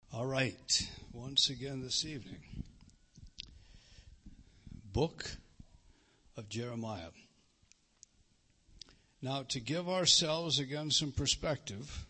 All right, once again this evening, Book of Jeremiah. Now, to give ourselves again some perspective,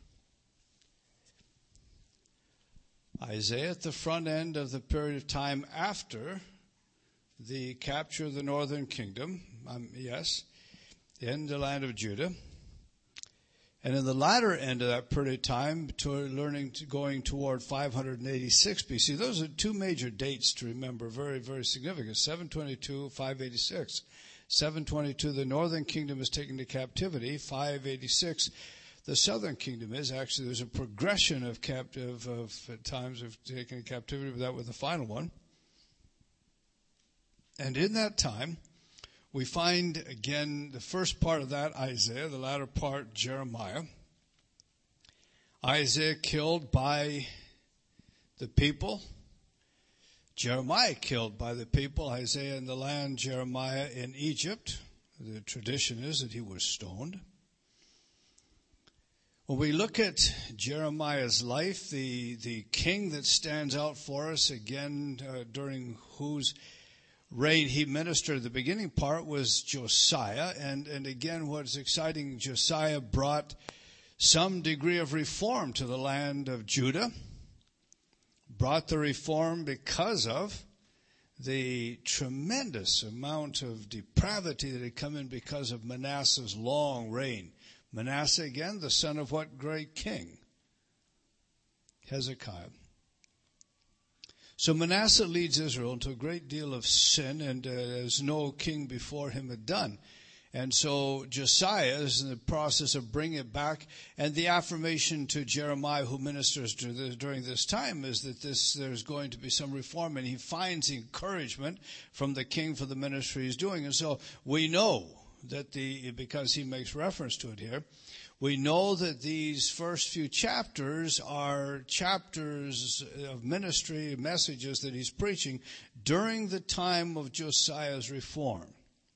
Isaiah at the front end of the period of time after the capture of the northern kingdom, in the land of Judah. And in the latter end of that period of time, going toward 586 BC, those are two major dates to remember, very, very significant. 722, 586. 722, the northern kingdom is taken to captivity. 586, the southern kingdom is. Actually, there's a progression of times of taking captivity, but that was the final one. And in that time, we find, again, the first part of that, Isaiah, the latter part, Jeremiah. Isaiah killed by the people. Jeremiah killed by the people. Isaiah in the land, Jeremiah in Egypt. The tradition is that he was stoned. When we look at Jeremiah's life, the king that stands out for us, again, during whose reign he ministered, the beginning part was Josiah, and again what's exciting, Josiah brought some degree of reform to the land of Judah, brought the reform because of the tremendous amount of depravity that had come in because of Manasseh's long reign. Manasseh, again, the son of what great king? Hezekiah. So Manasseh leads Israel into a great deal of sin, and as no king before him had done. And so Josiah is in the process of bringing it back. And the affirmation to Jeremiah, who ministers during this time, is that there's going to be some reform. And he finds encouragement from the king for the ministry he's doing. And so we know that because he makes reference to it here, we know that these first few chapters are chapters of ministry, messages that he's preaching during the time of Josiah's reform.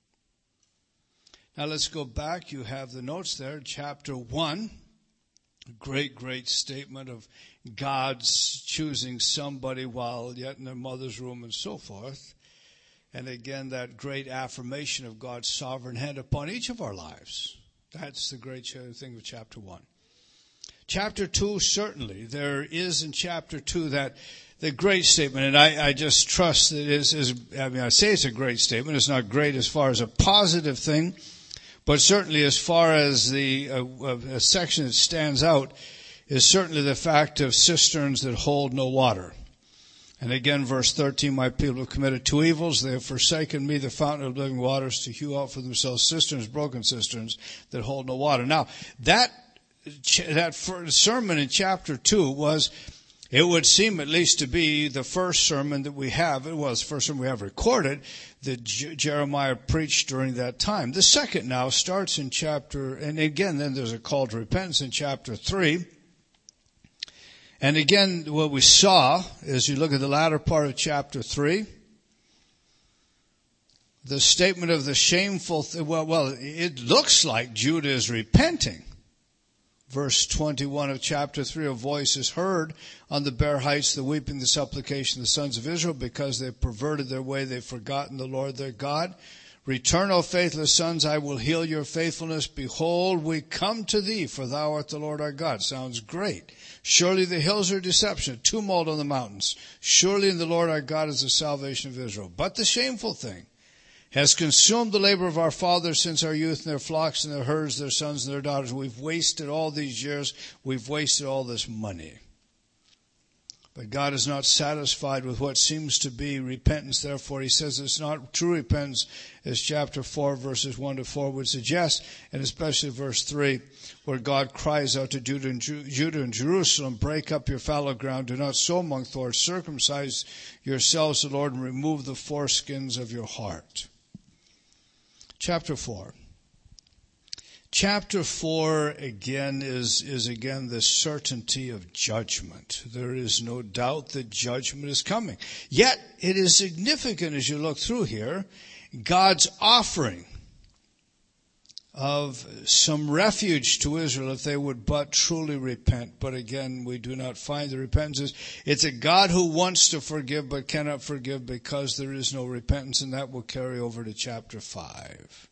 Now let's go back. You have the notes there. Chapter 1, a great statement of God's choosing somebody while yet in their mother's womb and so forth. And again, that great affirmation of God's sovereign hand upon each of our lives. That's the great thing with chapter 1. Chapter 2, certainly. There is in chapter 2 the great statement, and I just trust that I say it's a great statement. It's not great as far as a positive thing, but certainly as far as a section that stands out is certainly the fact of cisterns that hold no water. And again, verse 13, my people have committed two evils. They have forsaken me, the fountain of living waters, to hew out for themselves cisterns, broken cisterns that hold no water. Now, that sermon in chapter 2 was, it would seem at least to be the first sermon that we have. It was the first sermon we have recorded that Jeremiah preached during that time. The second now starts in and again, then there's a call to repentance in chapter 3. And again, what we saw, as you look at the latter part of chapter 3, the statement of the shameful, it looks like Judah is repenting. Verse 21 of chapter 3, a voice is heard on the bare heights, the weeping, the supplication of the sons of Israel, because they've perverted their way, they've forgotten the Lord their God. Return, O faithless sons, I will heal your faithfulness. Behold, we come to thee, for thou art the Lord our God. Sounds great. Surely the hills are deception, a tumult on the mountains. Surely in the Lord our God is the salvation of Israel. But the shameful thing has consumed the labor of our fathers since our youth, and their flocks and their herds, their sons and their daughters. We've wasted all these years. We've wasted all this money. But God is not satisfied with what seems to be repentance. Therefore, he says it's not true repentance, as chapter 4, verses 1 to 4 would suggest, and especially verse 3, where God cries out to Judah and Jerusalem, break up your fallow ground, do not sow among thorns, circumcise yourselves, the Lord, and remove the foreskins of your heart. Chapter 4. Chapter 4, again, is again the certainty of judgment. There is no doubt that judgment is coming. Yet, it is significant as you look through here, God's offering of some refuge to Israel if they would but truly repent. But again, we do not find the repentance. It's a God who wants to forgive but cannot forgive because there is no repentance, and that will carry over to chapter 5.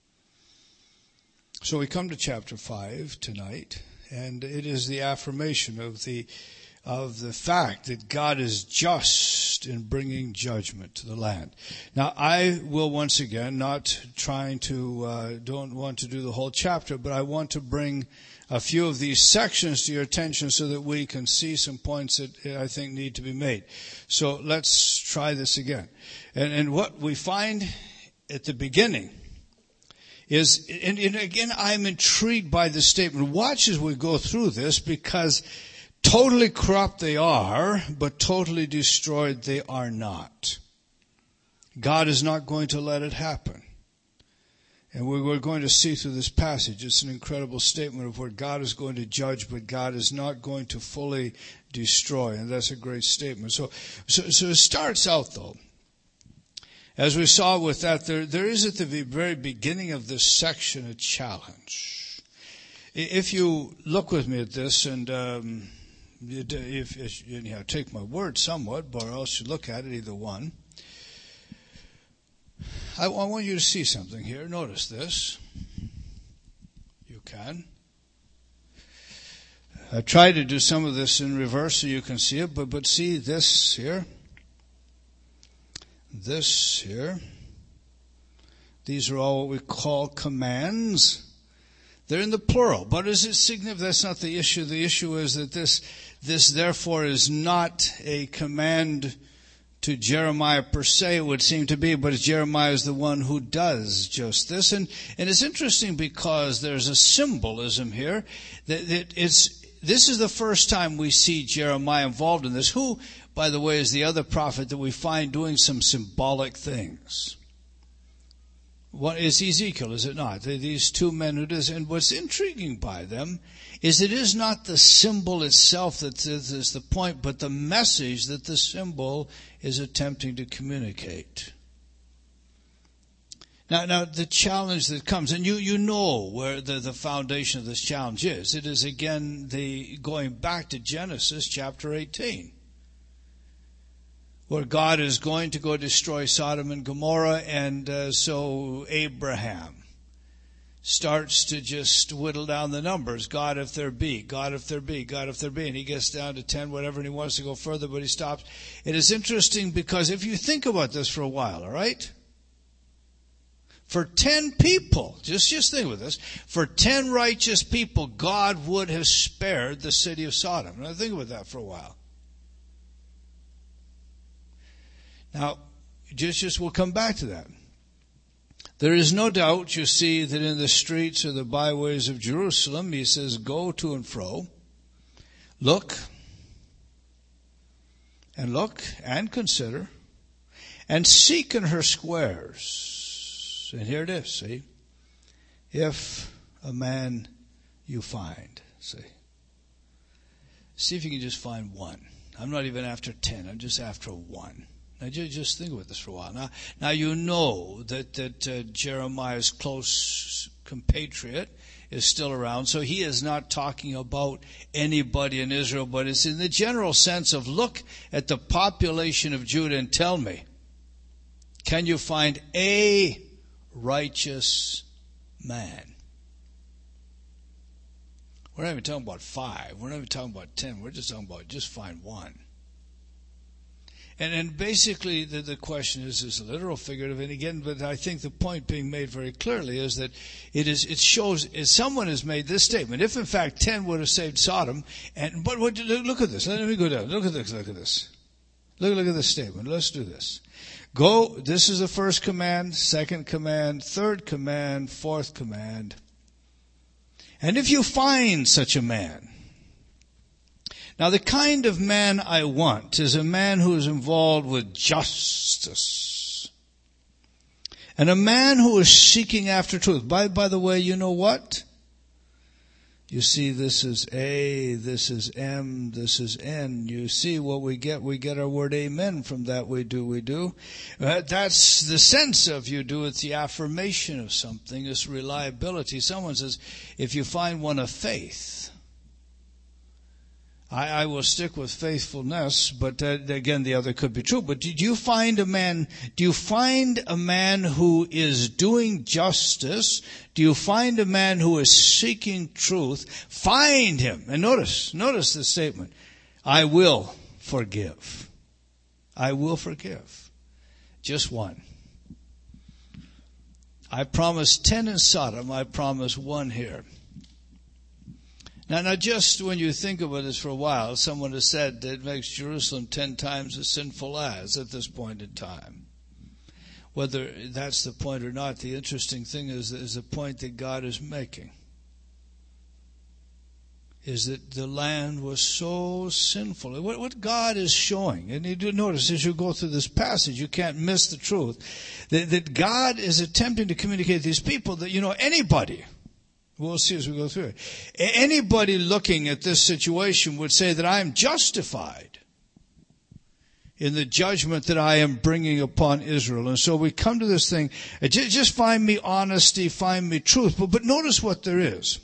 So we come to chapter 5 tonight, and it is the affirmation of the fact that God is just in bringing judgment to the land. Now, I will once again, not trying to, don't want to do the whole chapter, but I want to bring a few of these sections to your attention so that we can see some points that I think need to be made. So let's try this again. And what we find at the beginning is, and again, I'm intrigued by this statement. Watch as we go through this, because totally corrupt they are, but totally destroyed they are not. God is not going to let it happen. And we're going to see through this passage, it's an incredible statement of where God is going to judge, but God is not going to fully destroy. And that's a great statement. So it starts out, though, as we saw with that, there is at the very beginning of this section a challenge. If you look with me at this, and if take my word somewhat, but else you look at it, either one. I want you to see something here. Notice this. You can. I tried to do some of this in reverse so you can see it, but see this here. This here. These are all what we call commands. They're in the plural, but is it significant? That's not the issue. The issue is that this therefore is not a command to Jeremiah per se, it would seem to be, but Jeremiah is the one who does just this. And it's interesting because there's a symbolism here that this is the first time we see Jeremiah involved in this, who, by the way, is the other prophet that we find doing some symbolic things. What is Ezekiel, is it not? These two men who does, and what's intriguing by them is it is not the symbol itself that is the point, but the message that the symbol is attempting to communicate. Now the challenge that comes, and you know where the foundation of this challenge is. It is again going back to Genesis chapter 18. Where God is going to go destroy Sodom and Gomorrah, and so Abraham starts to just whittle down the numbers. God if there be, God if there be, God if there be. And he gets down to 10, whatever, and he wants to go further, but he stops. It is interesting because if you think about this for a while, all right? For 10 people, just think with this, for 10 righteous people, God would have spared the city of Sodom. Now think about that for a while. Now, just we'll come back to that. There is no doubt, you see, that in the streets or the byways of Jerusalem, he says, go to and fro, look and consider, and seek in her squares. And here it is, see, if a man you find, see. See if you can just find one. I'm not even after 10, I'm just after one. Now, just think about this for a while. Now you know that Jeremiah's close compatriot is still around, so he is not talking about anybody in Israel, but it's in the general sense of look at the population of Judah and tell me, can you find a righteous man? We're not even talking about 5. We're not even talking about 10. We're just talking about just find one. And basically the question is literal, figurative, and again, but I think the point being made very clearly is that it shows, if someone has made this statement, if in fact 10 would have saved Sodom, but look at this, let me go down, look at this. Look at this statement, let's do this. Go, this is the first command, second command, third command, fourth command. And if you find such a man, now, the kind of man I want is a man who is involved with justice. And a man who is seeking after truth. By the way, you know what? You see, this is A, this is M, this is N. You see what we get? We get our word amen from that. We do. That's the sense of you do. It's the affirmation of something. It's reliability. Someone says, if you find one of faith, I will stick with faithfulness, but again, the other could be true. But do you find a man who is doing justice? Do you find a man who is seeking truth? Find him. And notice the statement. I will forgive. I will forgive. Just one. I promised 10 in Sodom. I promise 1 here. Now, just when you think about this for a while, someone has said that it makes Jerusalem 10 times as sinful as at this point in time. Whether that's the point or not, the interesting thing is the point that God is making. Is that the land was so sinful. What God is showing, and you do notice as you go through this passage, you can't miss the truth, that God is attempting to communicate to these people that, anybody, we'll see as we go through it. Anybody looking at this situation would say that I am justified in the judgment that I am bringing upon Israel. And so we come to this thing, just find me honesty, find me truth. But notice what there is.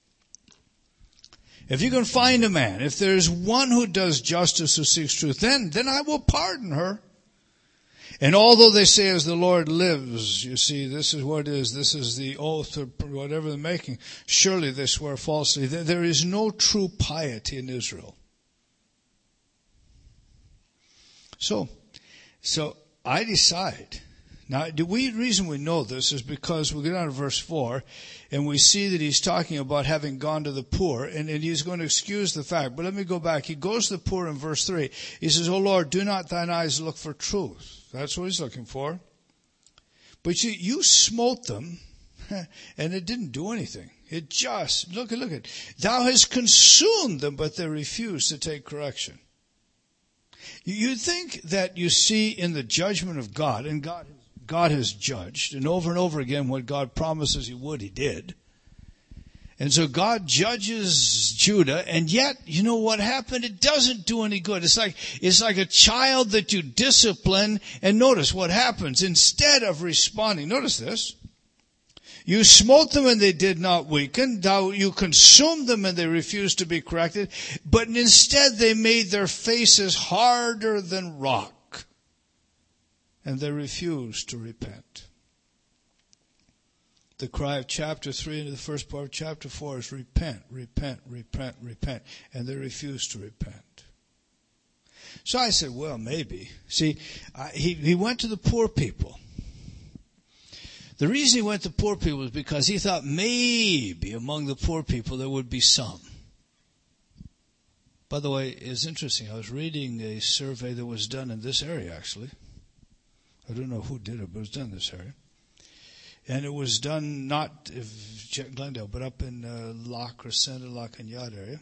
If you can find a man, if there is one who does justice, who seeks truth, then I will pardon her. And although they say, as the Lord lives, you see, this is what it is, this is the oath or whatever they're making, surely they swear falsely. There is no true piety in Israel. So I decide. Now, the reason we know this is because we get down to verse 4, and we see that he's talking about having gone to the poor, and he's going to excuse the fact. But let me go back. He goes to the poor in verse 3. He says, O Lord, do not thine eyes look for truth. That's what he's looking for. But you smote them, and it didn't do anything. It just, look at, thou hast consumed them, but they refuse to take correction. You think that you see in the judgment of God, and God has judged, and over again what God promises he would, he did. And so God judges Judah, and yet, you know what happened? It doesn't do any good. It's like a child that you discipline, and notice what happens. Instead of responding, notice this. You smote them and they did not weaken. You consumed them and they refused to be corrected. But instead they made their faces harder than rock. And they refused to repent. The cry of chapter 3 into the first part of chapter 4 is repent, repent, repent, repent. And they refused to repent. So I said, well, maybe. See, he went to the poor people. The reason he went to poor people is because he thought maybe among the poor people there would be some. By the way, it's interesting. I was reading a survey that was done in this area, actually. I don't know who did it, but it was done in this area. And it was done not in Glendale, but up in La Crescenta, La Cañada area.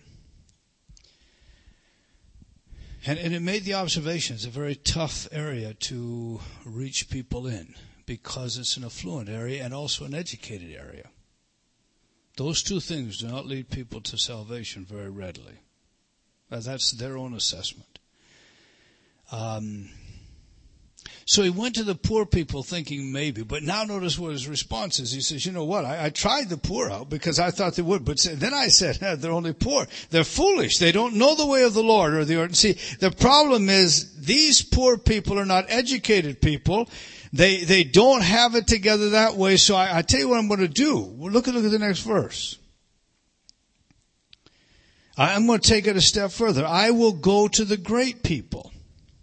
And it made the observation it's a very tough area to reach people in, because it's an affluent area and also an educated area. Those two things do not lead people to salvation very readily. That's their own assessment. So he went to the poor people thinking maybe, but now notice what his response is. He says, you know what, I tried the poor out because I thought they would, but then I said, they're only poor. They're foolish. They don't know the way of the Lord or the order. See, the problem is these poor people are not educated people. They don't have it together that way. So I tell you what I'm going to do. Look at the next verse. I'm going to take it a step further. I will go to the great people.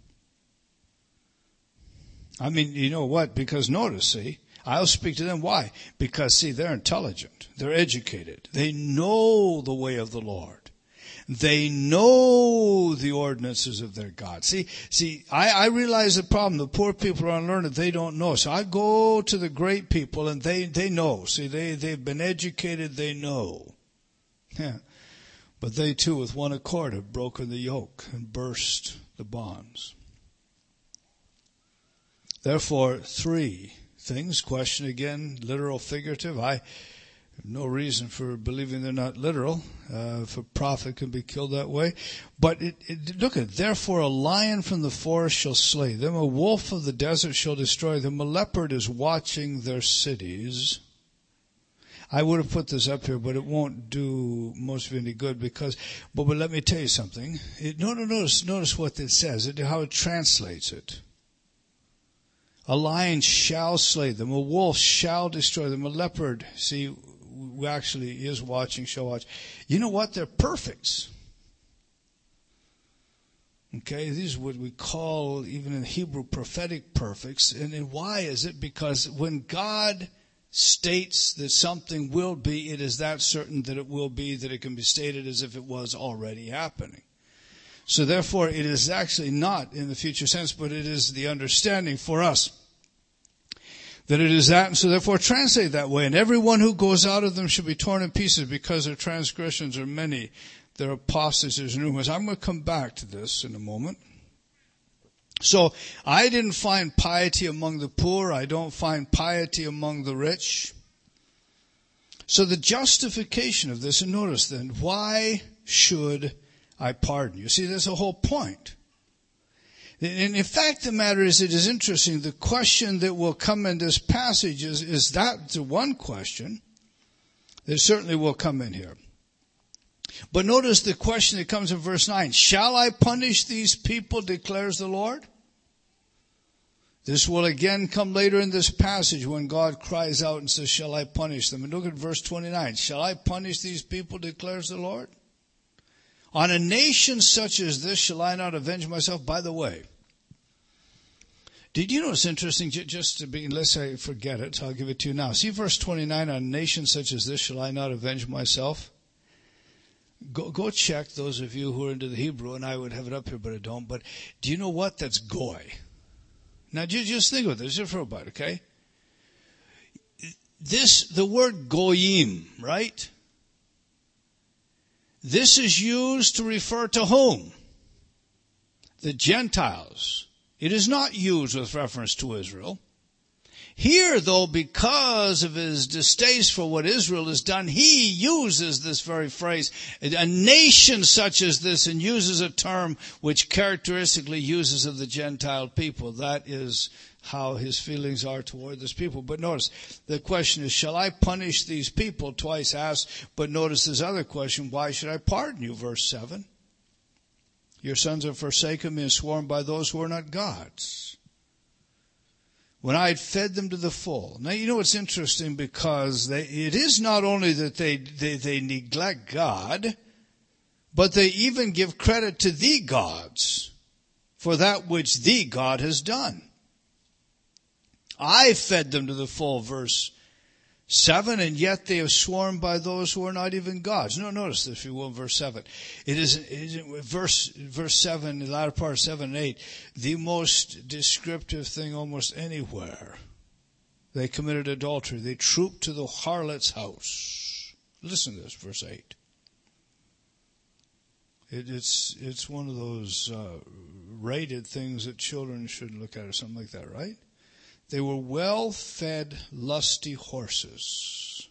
I mean, you know what? Because notice, see, I'll speak to them. Why? Because, see, they're intelligent. They're educated. They know the way of the Lord. They know the ordinances of their God. See, I realize the problem. The poor people are unlearned. They don't know. So I go to the great people and they know. See, they've been educated. They know. Yeah. But they too, with one accord, have broken the yoke and burst the bonds. Therefore, three things. Question again, literal, figurative. No reason for believing they're not literal. If a prophet can be killed that way. But look at it. Therefore a lion from the forest shall slay them. A wolf of the desert shall destroy them. A leopard is watching their cities. I would have put this up here, but it won't do most of you any good because, but let me tell you something. Notice what it says, how it translates it. A lion shall slay them. A wolf shall destroy them. A leopard, see, actually is watching, shall watch. You know what? They're perfects. Okay, these are what we call, even in Hebrew, prophetic perfects. And why is it? Because when God states that something will be, it is that certain that it will be, that it can be stated as if it was already happening. So therefore, it is actually not in the future sense, but it is the understanding for us that it is that, and so therefore translate that way. And everyone who goes out of them shall be torn in pieces because their transgressions are many. Their apostacies are numerous. I'm going to come back to this in a moment. So I didn't find piety among the poor. I don't find piety among the rich. So the justification of this, and notice then, why should I pardon you? See, there's a whole point. And in fact, the matter is, it is interesting. The question that will come in this passage is that the one question that certainly will come in here. But notice the question that comes in verse 9. Shall I punish these people, declares the Lord? This will again come later in this passage when God cries out and says, shall I punish them? And look at verse 29. Shall I punish these people, declares the Lord? On a nation such as this shall I not avenge myself? By the way, did you know it's interesting, just to be, unless I forget it, I'll give it to you now. See verse 29, on a nation such as this shall I not avenge myself? Go check, those of you who are into the Hebrew, and I would have it up here, but I don't. But do you know what? That's goy. Now just think of this just for a bit, okay? The word goyim, right? This is used to refer to whom? The Gentiles. It is not used with reference to Israel. Here, though, because of his distaste for what Israel has done, he uses this very phrase, a nation such as this, and uses a term which characteristically uses of the Gentile people. That is how his feelings are toward this people. But notice, the question is, shall I punish these people? Twice asked. But notice this other question, why should I pardon you? Verse 7. Your sons have forsaken me and sworn by those who are not gods, when I had fed them to the full. Now, you know it's interesting because it is not only that they neglect God, but they even give credit to the gods for that which the God has done. I fed them to the full, verse 7, and yet they have sworn by those who are not even gods. No, notice this, if you will, verse 7. It is verse 7, the latter part of 7 and 8, the most descriptive thing almost anywhere. They committed adultery. They trooped to the harlot's house. Listen to this, verse 8. It's one of those rated things that children should look at or something like that, right? They were well-fed, lusty horses.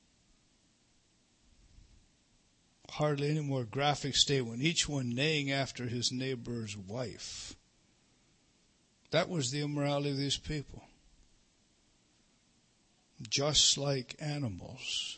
Hardly any more graphic statement. Each one neighing after his neighbor's wife. That was the immorality of these people. Just like animals.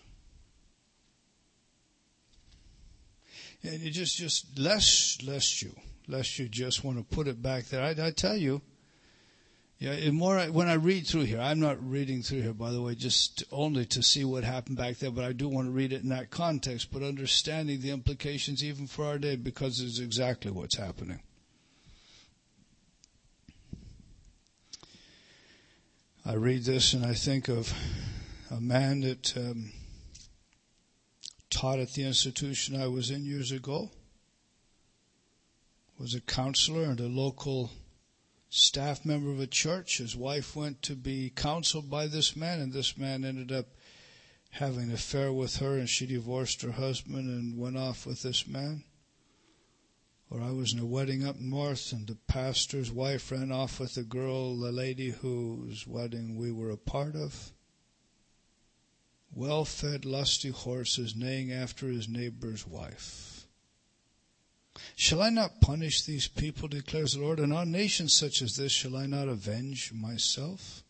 And you just lest you just want to put it back there. I tell you. Yeah, when I read through here, I'm not reading through here, by the way, just only to see what happened back there, but I do want to read it in that context, but understanding the implications even for our day, because it's exactly what's happening. I read this and I think of a man that taught at the institution I was in years ago, was a counselor and a local staff member of a church. His wife went to be counseled by this man, and this man ended up having an affair with her, and she divorced her husband and went off with this man. Or I was in a wedding up north, and the pastor's wife ran off with a girl, the lady whose wedding we were a part of. well-fed, lusty horses, neighing after his neighbor's wife. Shall I not punish these people, declares the Lord, and on nations such as this shall I not avenge myself?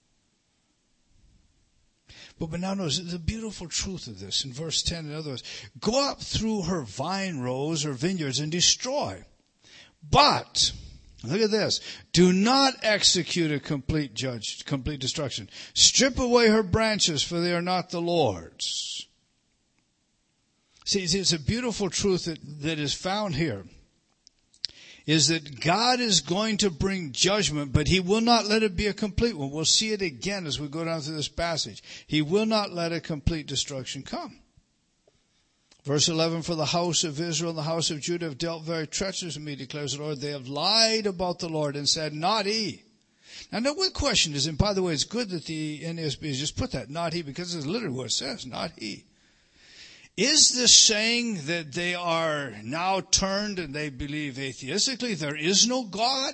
But now notice the beautiful truth of this in verse 10. In other words, go up through her vine rows or vineyards and destroy. But, look at this, do not execute a complete destruction. Strip away her branches, for they are not the Lord's. See, it's a beautiful truth that is found here, is that God is going to bring judgment, but He will not let it be a complete one. We'll see it again as we go down through this passage. He will not let a complete destruction come. Verse 11, for the house of Israel and the house of Judah have dealt very treacherously with me, declares the Lord. They have lied about the Lord and said, not He. Now, no one question is, and by the way, it's good that the NASB has just put that, not He, because it's literally what it says, not He. Is this saying that they are now turned and they believe atheistically there is no God?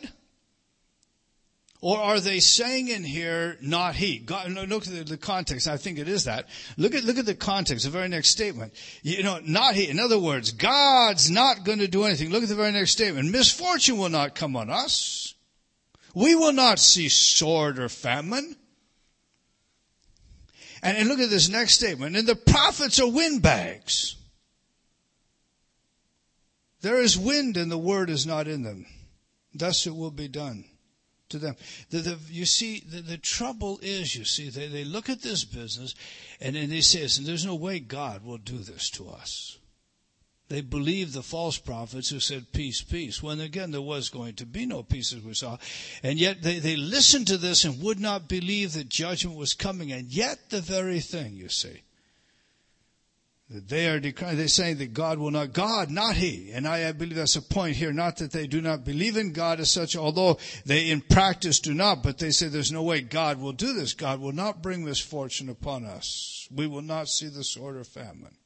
Or are they saying in here, not He? God, look at the context. I think it is that. Look at the context, the very next statement. Not He. In other words, God's not going to do anything. Look at the very next statement. Misfortune will not come on us. We will not see sword or famine. And look at this next statement. And the prophets are windbags. There is wind and the word is not in them. Thus it will be done to them. You see, the trouble is, they look at this business and then they say, there's no way God will do this to us. They believed the false prophets who said, peace, peace, when again there was going to be no peace as we saw. And yet they listened to this and would not believe that judgment was coming. And yet the very thing, you see, that they are decrying, they're saying that God will not, God, not He. And I believe that's a point here, not that they do not believe in God as such, although they in practice do not, but they say there's no way God will do this. God will not bring misfortune upon us. We will not see the sword or famine.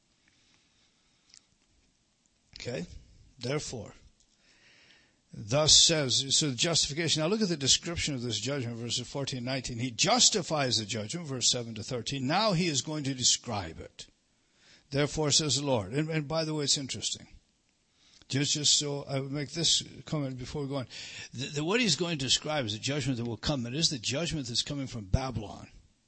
Okay, therefore, thus says, so the justification. Now look at the description of this judgment, verses 14 and 19. He justifies the judgment, verse 7 to 13. Now He is going to describe it. Therefore, says the Lord. And by the way, it's interesting. Just so I would make this comment before we go on. What He's going to describe is the judgment that will come. It is the judgment that's coming from Babylon.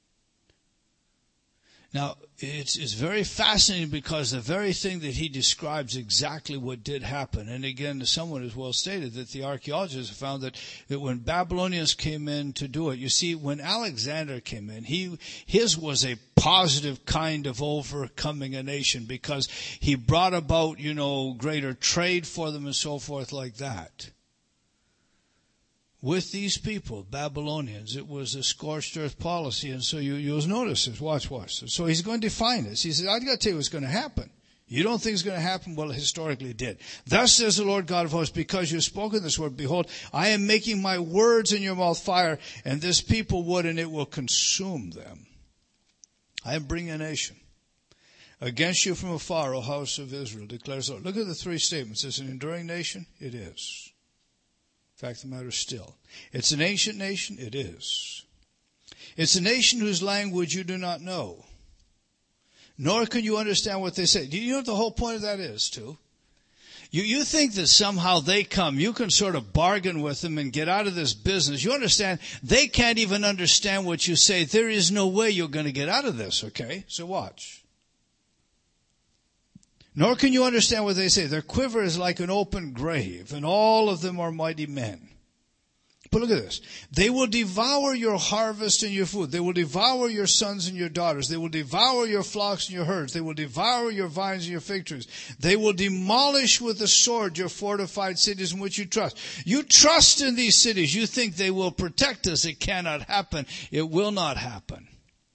Now, it's very fascinating because the very thing that He describes exactly what did happen. And again, someone has well stated that the archaeologists have found that when Babylonians came in to do it, you see, when Alexander came in, his was a positive kind of overcoming a nation because he brought about, greater trade for them and so forth like that. With these people, Babylonians, it was a scorched earth policy. And so you'll notice this. Watch. So He's going to define this. He says, I've got to tell you what's going to happen. You don't think it's going to happen? Well, it historically did. Thus says the Lord God of hosts, because you have spoken this word, behold, I am making my words in your mouth fire, and this people would, and it will consume them. I am bringing a nation against you from afar, O house of Israel, declares the Lord. Look at the three statements. Is it an enduring nation? It is. Fact of the matter is still. It's an ancient nation? It is. It's a nation whose language you do not know, nor can you understand what they say. Do you know what the whole point of that is, too? You think that somehow they come, you can sort of bargain with them and get out of this business. You understand, they can't even understand what you say. There is no way you're going to get out of this, okay? So watch. Nor can you understand what they say. Their quiver is like an open grave, and all of them are mighty men. But look at this. They will devour your harvest and your food. They will devour your sons and your daughters. They will devour your flocks and your herds. They will devour your vines and your fig trees. They will demolish with the sword your fortified cities in which you trust. You trust in these cities. You think they will protect us. It cannot happen. It will not happen.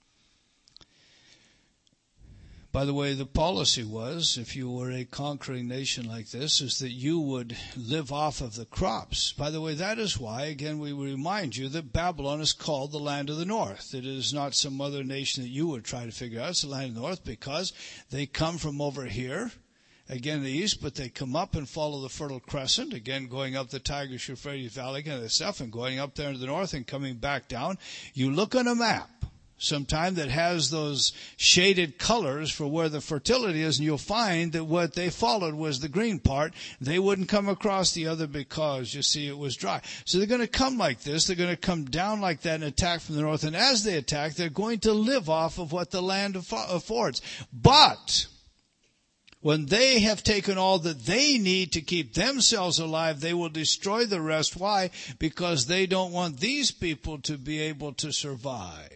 By the way, the policy was, if you were a conquering nation like this, is that you would live off of the crops. By the way, that is why, again, we remind you that Babylon is called the land of the north. It is not some other nation that you would try to figure out. It's the land of the north because they come from over here, again, the east, but they come up and follow the Fertile Crescent, again, going up the Tigris-Euphrates Valley and stuff, and going up there to the north and coming back down. You look on a map. sometime that has those shaded colors for where the fertility is, and you'll find that what they followed was the green part. They wouldn't come across the other because, you see, it was dry. So they're going to come like this. They're going to come down like that and attack from the north. And as they attack, they're going to live off of what the land affords. But when they have taken all that they need to keep themselves alive, they will destroy the rest. Why? Because they don't want these people to be able to survive.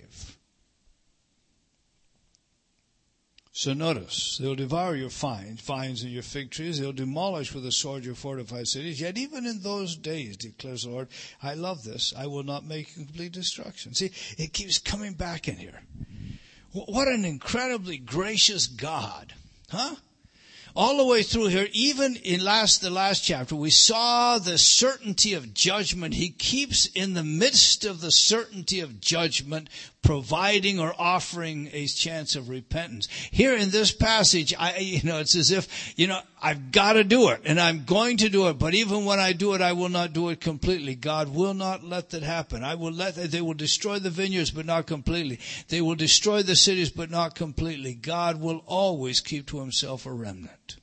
So notice, they'll devour your vines and your fig trees. They'll demolish with a sword your fortified cities. Yet even in those days, declares the Lord, I love this, I will not make complete destruction. See, it keeps coming back in here. What an incredibly gracious God. Huh? All the way through here, even in the last chapter, we saw the certainty of judgment. He keeps in the midst of the certainty of judgment, providing or offering a chance of repentance. Here in this passage, it's as if, I've got to do it, and I'm going to do it, but even when I do it, I will not do it completely. God will not let that happen. They will destroy the vineyards, but not completely. They will destroy the cities, but not completely. God will always keep to himself a remnant.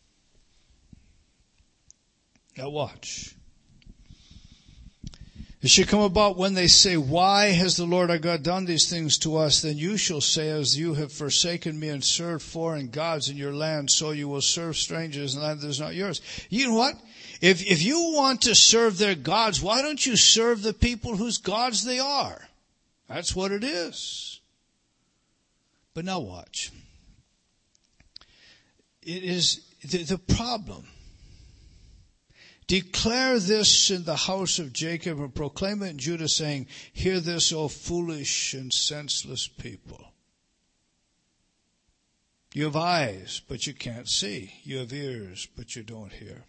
Now watch. It shall come about when they say, why has the Lord our God done these things to us? Then you shall say, as you have forsaken me and served foreign gods in your land, so you will serve strangers in land that is not yours. You know what? If you want to serve their gods, why don't you serve the people whose gods they are? That's what it is. But now watch. It is the problem. Declare this in the house of Jacob and proclaim it in Judah, saying, hear this, O foolish and senseless people. You have eyes, but you can't see. You have ears, but you don't hear.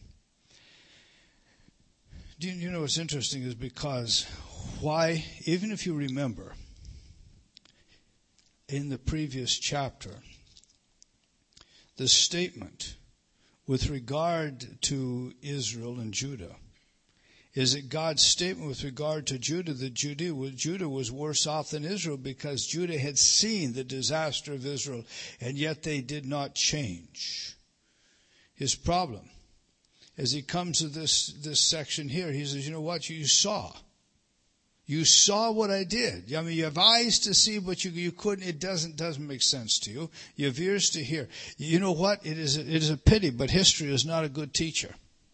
Do you know what's interesting is because why, even if you remember, in the previous chapter, the statement with regard to Israel and Judah is that God's statement with regard to Judah, that Judah was worse off than Israel because Judah had seen the disaster of Israel, and yet they did not change. His problem, as he comes to this section here, he says, you know what, you saw. You saw what I did. I mean, you have eyes to see, but you couldn't. It doesn't make sense to you. You have ears to hear. You know what? It is a pity, but history is not a good teacher.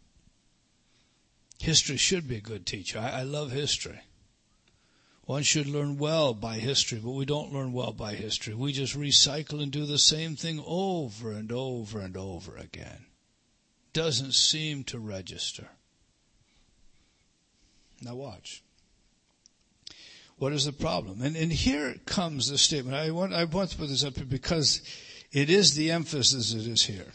History should be a good teacher. I love history. One should learn well by history, but we don't learn well by history. We just recycle and do the same thing over and over and over again. Doesn't seem to register. Now watch. What is the problem? And here comes the statement. I want to put this up here because it is the emphasis that is here.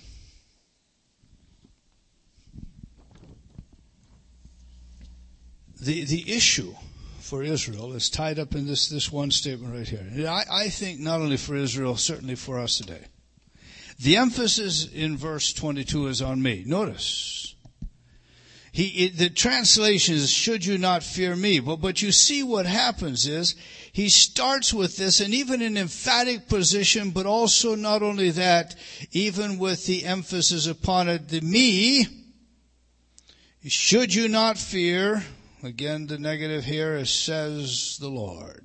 The issue for Israel is tied up in this one statement right here. And I think not only for Israel, certainly for us today. The emphasis in verse 22 is on me. Notice. The translation is, should you not fear me? But you see what happens is, he starts with this, and even an emphatic position, but also not only that, even with the emphasis upon it, the me, should you not fear? Again, the negative here is, says the Lord.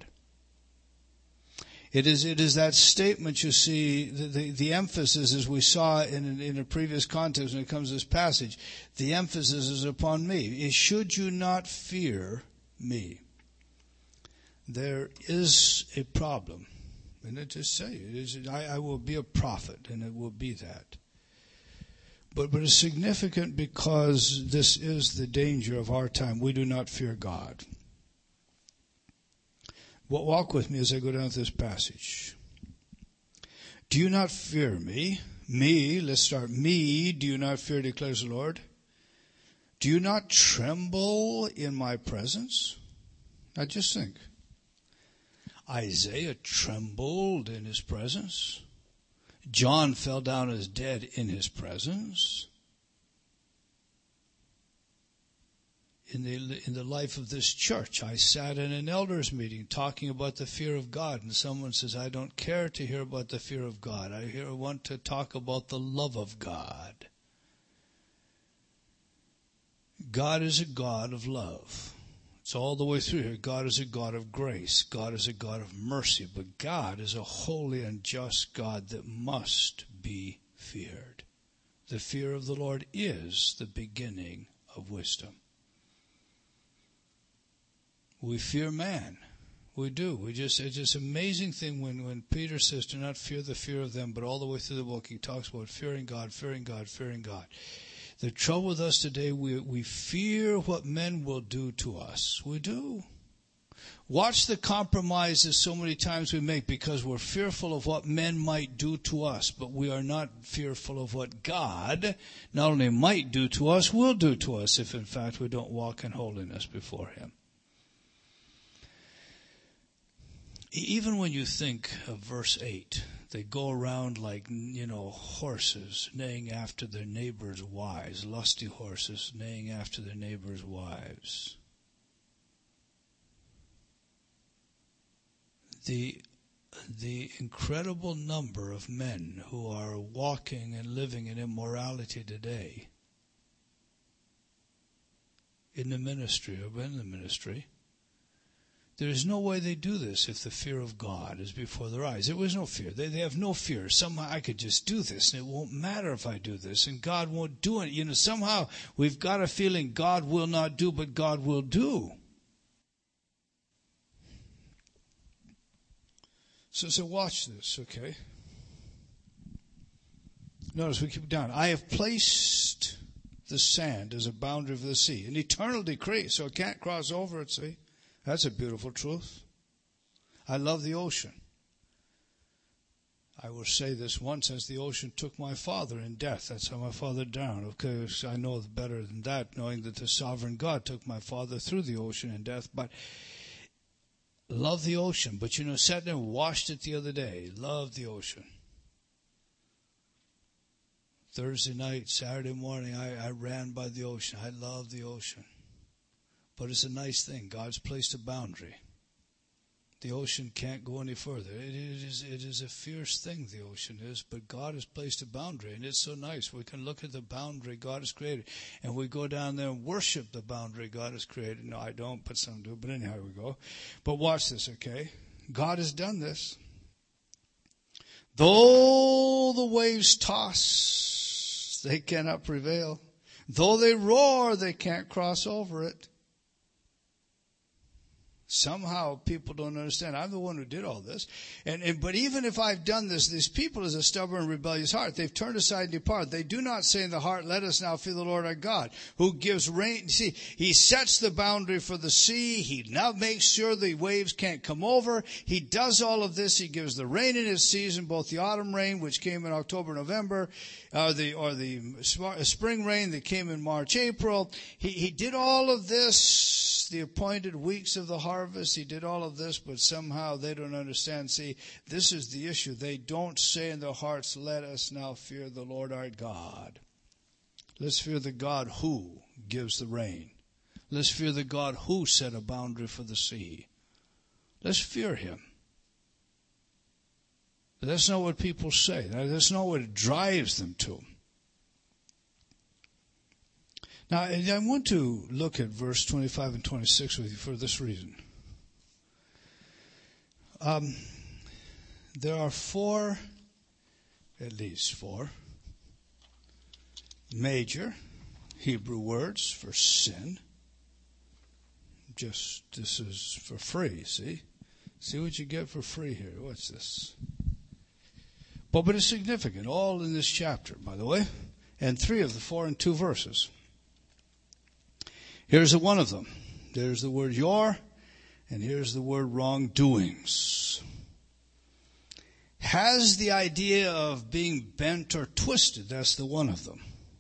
It is that statement, you see, the emphasis, as we saw in a previous context when it comes to this passage, the emphasis is upon me. Should you not fear me? There is a problem. And it just say, I will be a prophet, and it will be that. But it's significant because this is the danger of our time. We do not fear God. Walk with me as I go down this passage. Do you not fear me? Me, let's start. Me, do you not fear, declares the Lord? Do you not tremble in my presence? Now just think. Isaiah trembled in his presence. John fell down as dead in his presence. in the life of this church. I sat in an elders meeting talking about the fear of God, and someone says, I don't care to hear about the fear of God. I want to talk about the love of God. God is a God of love. It's all the way through here. God is a God of grace. God is a God of mercy. But God is a holy and just God that must be feared. The fear of the Lord is the beginning of wisdom. We fear man. We do. It's just an amazing thing when Peter says, do not fear the fear of them, but all the way through the book he talks about fearing God, fearing God, fearing God. The trouble with us today, we fear what men will do to us. We do. Watch the compromises so many times we make because we're fearful of what men might do to us, but we are not fearful of what God not only might do to us, will do to us if in fact we don't walk in holiness before Him. Even when you think of verse 8, they go around like, horses neighing after their neighbors' wives, lusty horses neighing after their neighbors' wives. The incredible number of men who are walking and living in immorality today in the ministry or in the ministry, there is no way they do this if the fear of God is before their eyes. There was no fear. They have no fear. Somehow I could just do this and it won't matter if I do this and God won't do it. Somehow we've got a feeling God will not do, but God will do. So watch this, okay? Notice we keep down. I have placed the sand as a boundary for the sea, an eternal decree, so it can't cross over it, see? That's a beautiful truth. I love the ocean. I will say this once, as the ocean took my father in death. That's how my father died. Of course, I know better than that, knowing that the sovereign God took my father through the ocean in death. But love the ocean. But sat there and watched it the other day. Love the ocean. Thursday night, Saturday morning, I ran by the ocean. I love the ocean. But it's a nice thing. God's placed a boundary. The ocean can't go any further. It is a fierce thing, the ocean is, but God has placed a boundary, and it's so nice. We can look at the boundary God has created, and we go down there and worship the boundary God has created. No, I don't, but some do, but anyhow we go. But watch this, okay? God has done this. Though the waves toss, they cannot prevail. Though they roar, they can't cross over it. Somehow people don't understand. I'm the one who did all this. But even if I've done this, these people is a stubborn and rebellious heart. They've turned aside and departed. They do not say in the heart, let us now fear the Lord our God, who gives rain. See, He sets the boundary for the sea. He now makes sure the waves can't come over. He does all of this. He gives the rain in its season, both the autumn rain, which came in October, November, or the spring rain that came in March, April. He did all of this, the appointed weeks of the harvest. He did all of this, but somehow they don't understand. See, this is the issue. They don't say in their hearts, let us now fear the Lord our God. Let's fear the God who gives the rain. Let's fear the God who set a boundary for the sea. Let's fear Him. But that's not what people say. That's not what it drives them to. Now, I want to look at verse 25 and 26 with you for this reason. There are at least four major Hebrew words for sin. This is for free, see? See what you get for free here. What's this? But it's significant, all in this chapter, by the way, and 3 of the 4 in 2 verses. Here's one of them. There's the word your, and here's the word wrongdoings. Has the idea of being bent or twisted. That's the one of them.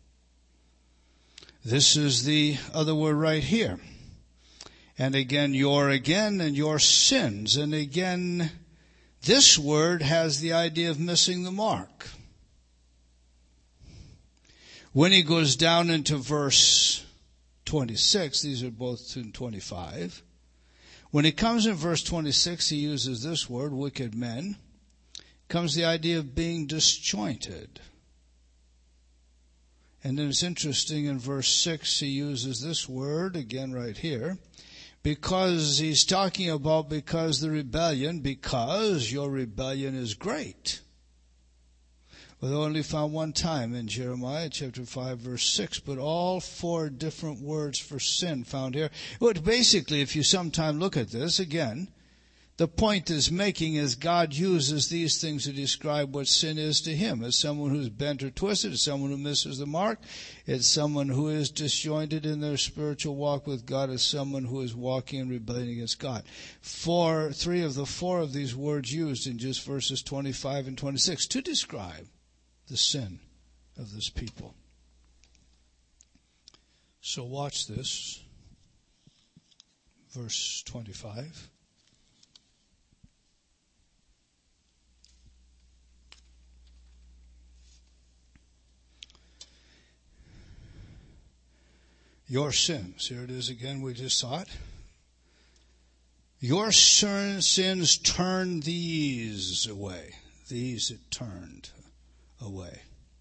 This is the other word right here. And again, your again, and your sins. And again, this word has the idea of missing the mark. When he goes down into verse 26. These are both in 25. When he comes in verse 26, he uses this word, wicked men. Comes the idea of being disjointed. And then it's interesting, in verse 6, he uses this word, again right here, because he's talking about because your rebellion is great. Well, only found one time in Jeremiah chapter 5 verse 6, but all 4 different words for sin found here. Well, basically, if you sometime look at this, again, the point is making is God uses these things to describe what sin is to him. As someone who's bent or twisted, as someone who misses the mark, it's someone who is disjointed in their spiritual walk with God, as someone who is walking and rebelling against God. 3 of the 4 of these words used in just verses 25 and 26 to describe the sin of this people. So watch this. Verse 25. Your sins. Here it is again. We just saw it. Your sins turned these away. These it turned away.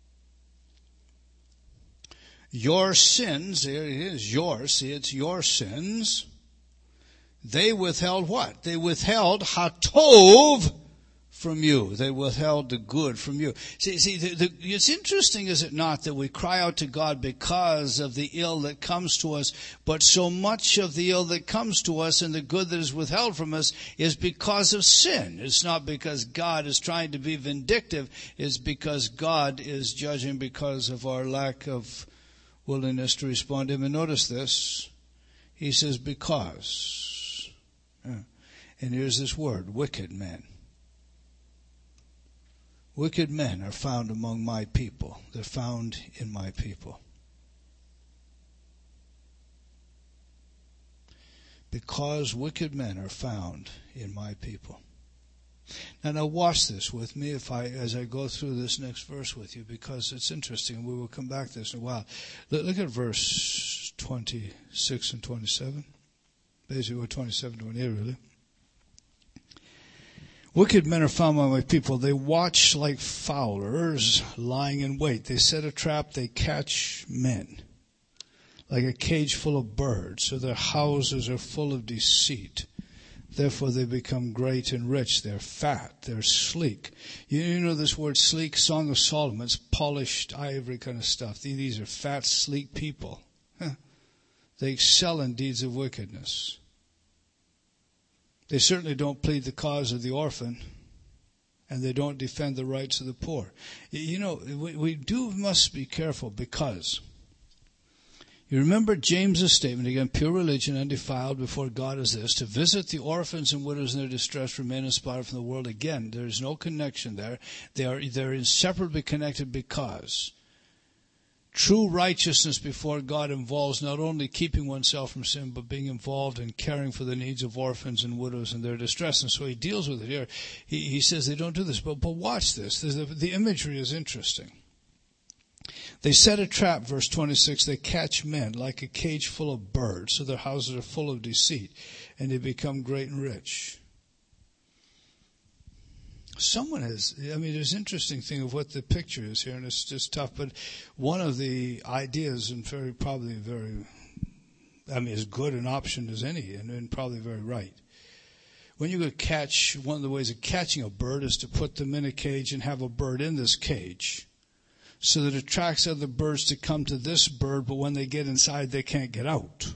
Your sins, there it is, yours. See, it's your sins. They withheld what? They withheld hatov from you. They withheld the good from you. See, it's interesting, is it not, that we cry out to God because of the ill that comes to us, but so much of the ill that comes to us and the good that is withheld from us is because of sin. It's not because God is trying to be vindictive. It's because God is judging because of our lack of willingness to respond to him. And notice this. He says, because. And here's this word, wicked men. Wicked men are found among my people. They're found in my people. Because wicked men are found in my people. Now watch this with me as I go through this next verse with you, because it's interesting. We will come back to this in a while. Look at verse 26 and 27. Basically, we're 27, 28 really. Wicked men are found by my people. They watch like fowlers lying in wait. They set a trap. They catch men like a cage full of birds. So their houses are full of deceit. Therefore they become great and rich. They're fat. They're sleek. You know this word sleek, Song of Solomon. It's polished ivory kind of stuff. These are fat, sleek people. They excel in deeds of wickedness. They certainly don't plead the cause of the orphan, and they don't defend the rights of the poor. You know, we must be careful, because you remember James's statement, again, pure religion undefiled before God is this, to visit the orphans and widows in their distress, remain unspotted from the world. Again, there's no connection there. They're inseparably connected, because true righteousness before God involves not only keeping oneself from sin, but being involved in caring for the needs of orphans and widows in their distress. And so he deals with it here. He says they don't do this. But watch this. The imagery is interesting. They set a trap, verse 26. They catch men like a cage full of birds. So their houses are full of deceit, and they become great and rich. There's an interesting thing of what the picture is here, and it's just tough, but one of the ideas, and as good an option as any, and probably very right. When you could catch, one of the ways of catching a bird is to put them in a cage and have a bird in this cage, so that it attracts other birds to come to this bird, but when they get inside, they can't get out.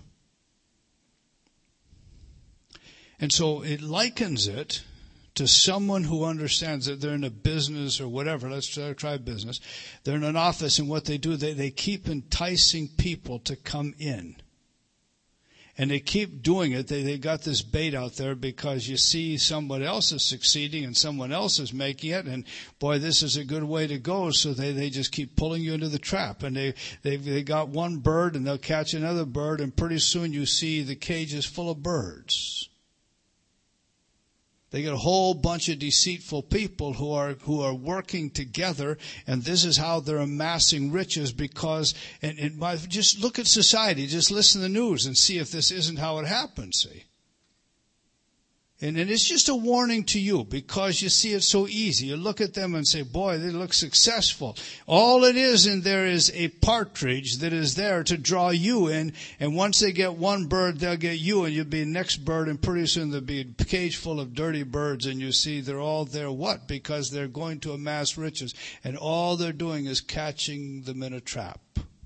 And so it likens it to someone who understands that they're in a business or whatever. Let's try business. They're in an office, and what they do, they keep enticing people to come in. And they keep doing it. They got this bait out there because you see someone else is succeeding and someone else is making it, and boy, this is a good way to go. So they just keep pulling you into the trap, and they got one bird and they'll catch another bird, and pretty soon you see the cage is full of birds. They got a whole bunch of deceitful people who are working together, and this is how they're amassing riches because, just look at society, just listen to the news and see if this isn't how it happens, see. And it's just a warning to you because you see it so easy. You look at them and say, boy, they look successful. All it is in there is a partridge that is there to draw you in. And once they get one bird, they'll get you and you'll be the next bird. And pretty soon there'll be a cage full of dirty birds. And you see they're all there. What? Because they're going to amass riches. And all they're doing is catching them in a trap.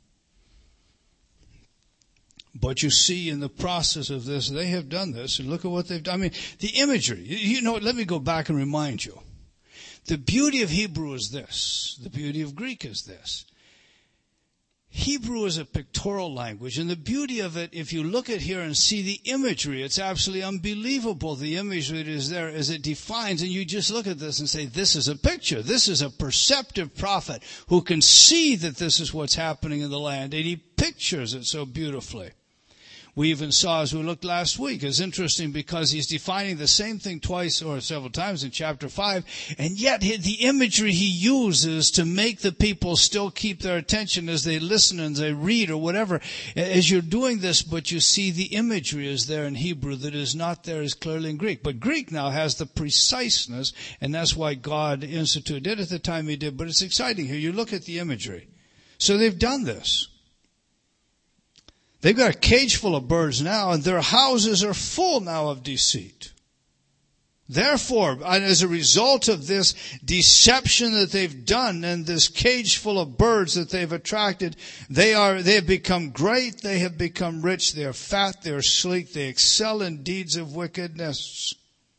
But you see in the process of this, they have done this, and look at what they've done. I mean, the imagery. You know what, let me go back and remind you. The beauty of Hebrew is this. The beauty of Greek is this. Hebrew is a pictorial language, and the beauty of it, if you look at here and see the imagery, it's absolutely unbelievable, the imagery that is there as it defines, and you just look at this and say, this is a picture. This is a perceptive prophet who can see that this is what's happening in the land, and he pictures it so beautifully. We even saw, as we looked last week, it's interesting because he's defining the same thing twice or several times in chapter 5, and yet the imagery he uses to make the people still keep their attention as they listen and they read or whatever, as you're doing this, but you see the imagery is there in Hebrew that is not there as clearly in Greek. But Greek now has the preciseness, and that's why God instituted it at the time he did. But it's exciting here. You look at the imagery. So they've done this. They've got a cage full of birds now, and their houses are full now of deceit. Therefore, and as a result of this deception that they've done and this cage full of birds that they've attracted, they have become great, they have become rich, they are fat, they are sleek, they excel in deeds of wickedness.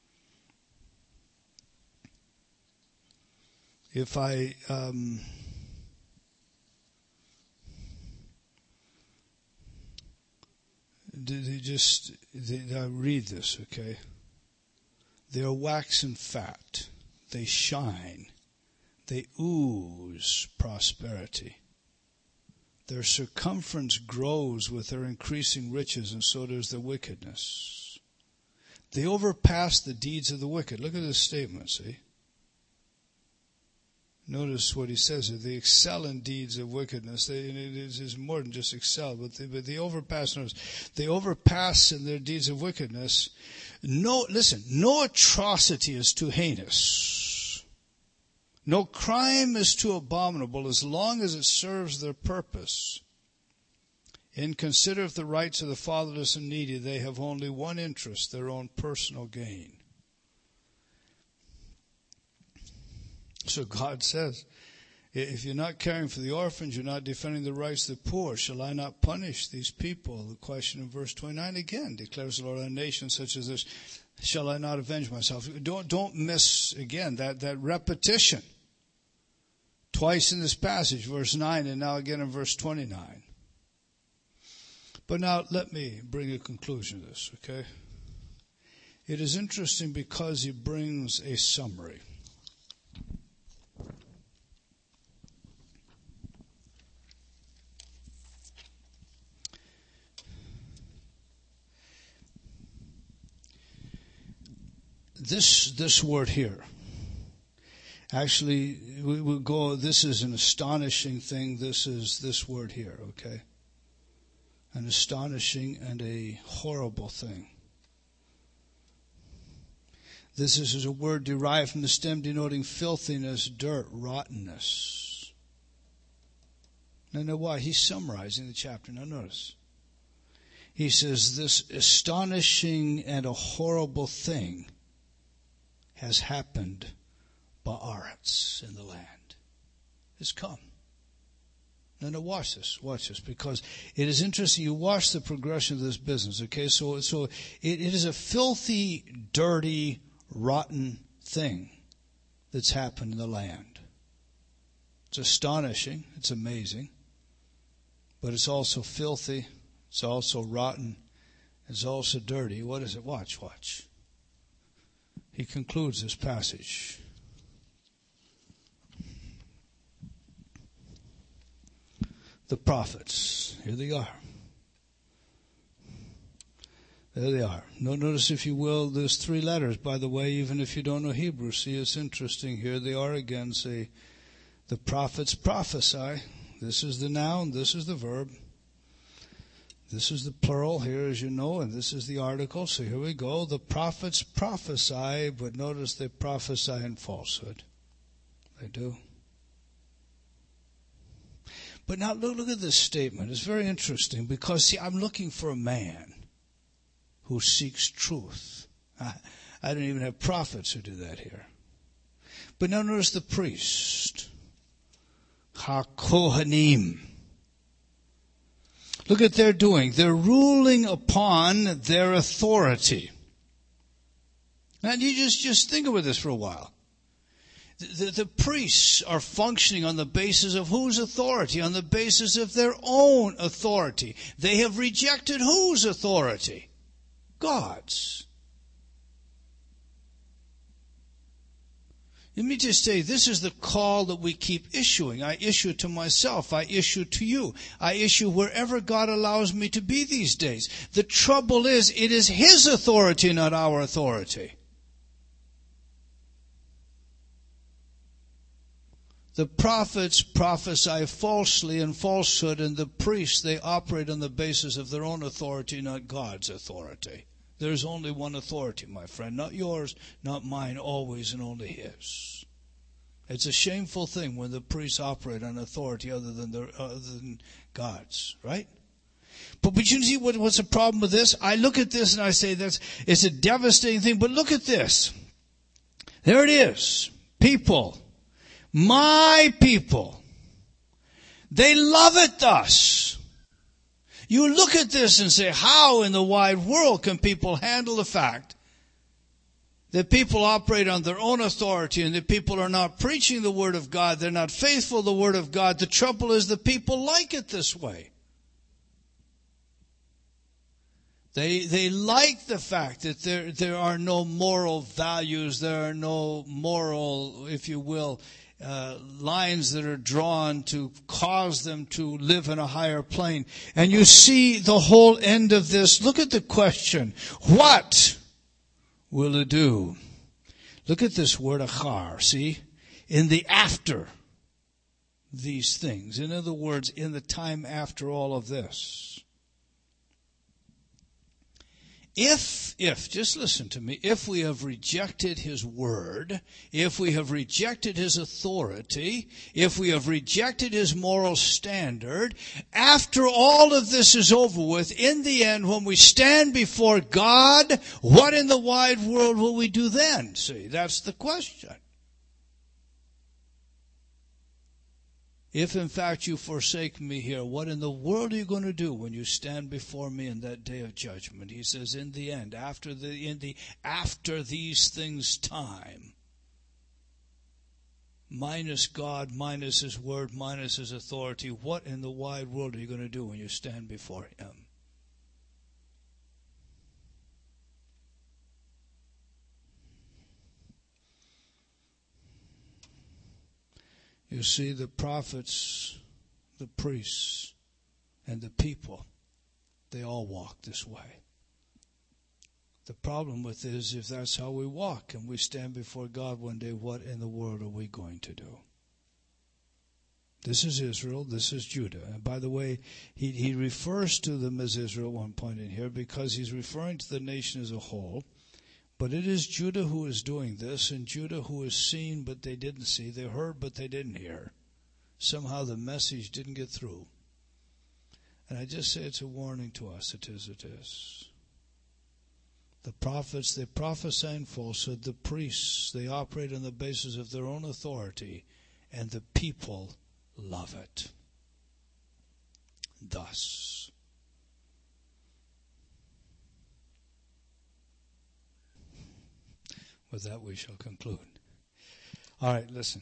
If I I read this, okay? They are waxen fat. They shine. They ooze prosperity. Their circumference grows with their increasing riches, and so does their wickedness. They overpass the deeds of the wicked. Look at this statement, see? Notice what he says here. They excel in deeds of wickedness. It is more than just excel, but they overpass. Notice, they overpass in their deeds of wickedness. No atrocity is too heinous. No crime is too abominable as long as it serves their purpose. Inconsiderate of the rights of the fatherless and needy, they have only one interest, their own personal gain. So God says, if you're not caring for the orphans, you're not defending the rights of the poor. Shall I not punish these people? The question in verse 29 again declares the Lord on a nation such as this. Shall I not avenge myself? Don't miss again that repetition. Twice in this passage, verse 9 and now again in verse 29. But now let me bring a conclusion to this, okay? It is interesting because he brings a summary. This word here, actually, we will go, this is an astonishing thing. This is this word here, okay? An astonishing and a horrible thing. This is a word derived from the stem denoting filthiness, dirt, rottenness. Now why? He's summarizing the chapter. Now notice. He says, this astonishing and a horrible thing has happened ba'aretz in the land. It's come. Now watch this, because it is interesting. You watch the progression of this business, okay? So it is a filthy, dirty, rotten thing that's happened in the land. It's astonishing. It's amazing. But it's also filthy. It's also rotten. It's also dirty. What is it? Watch. He concludes this passage. The prophets, here they are. There they are. Notice, if you will, there's 3 letters. By the way, even if you don't know Hebrew, see, it's interesting here. They are again, say, the prophets prophesy. This is the noun, this is the verb. This is the plural here, as you know, and this is the article. So here we go. The prophets prophesy, but notice they prophesy in falsehood. They do. But now look at this statement. It's very interesting because, see, I'm looking for a man who seeks truth. I don't even have prophets who do that here. But now notice the priest. HaKohanim. Look at their doing. They're ruling upon their authority. And you just think about this for a while. The priests are functioning on the basis of whose authority? On the basis of their own authority. They have rejected whose authority? God's. Let me just say, this is the call that we keep issuing. I issue to myself. I issue to you. I issue wherever God allows me to be these days. The trouble is, it is His authority, not our authority. The prophets prophesy falsely and falsehood, and the priests, they operate on the basis of their own authority, not God's authority. There's only one authority, my friend. Not yours, not mine, always and only His. It's a shameful thing when the priests operate on authority other than God's, right? But you see what's the problem with this? I look at this and I say it's a devastating thing, but look at this. There it is. People. My people. They love it thus. You look at this and say, how in the wide world can people handle the fact that people operate on their own authority and that people are not preaching the Word of God, they're not faithful to the Word of God? The trouble is the people like it this way. They like the fact that there are no moral values, there are no moral, if you will, lines that are drawn to cause them to live in a higher plane. And you see the whole end of this. Look at the question. What will it do? Look at this word achar, see? In the after these things. In other words, in the time after all of this. If, just listen to me, if we have rejected His word, if we have rejected His authority, if we have rejected His moral standard, after all of this is over with, in the end, when we stand before God, what in the wide world will we do then? See, that's the question. If in fact you forsake me here, what in the world are you going to do when you stand before me in that day of judgment? He says, in the end, after these things time, minus God, minus His word, minus His authority, what in the wide world are you going to do when you stand before Him? You see, the prophets, the priests, and the people, they all walk this way. The problem with it is, if that's how we walk and we stand before God one day, what in the world are we going to do? This is Israel, this is Judah. And by the way, he refers to them as Israel at one point in here because he's referring to the nation as a whole. But it is Judah who is doing this, and Judah who is seen but they didn't see. They heard but they didn't hear. Somehow the message didn't get through. And I just say it's a warning to us. It is. The prophets, they prophesy in falsehood. The priests, they operate on the basis of their own authority. And the people love it. Thus. With that, we shall conclude. All right, listen.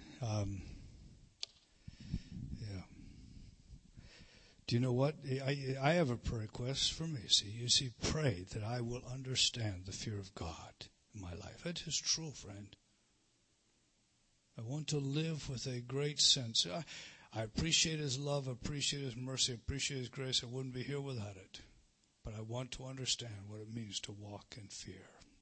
Do you know what? I have a prayer request for me. You see, pray that I will understand the fear of God in my life. It is true, friend. I want to live with a great sense. I appreciate His love, appreciate His mercy, appreciate His grace. I wouldn't be here without it. but I want to understand what it means to walk in fear.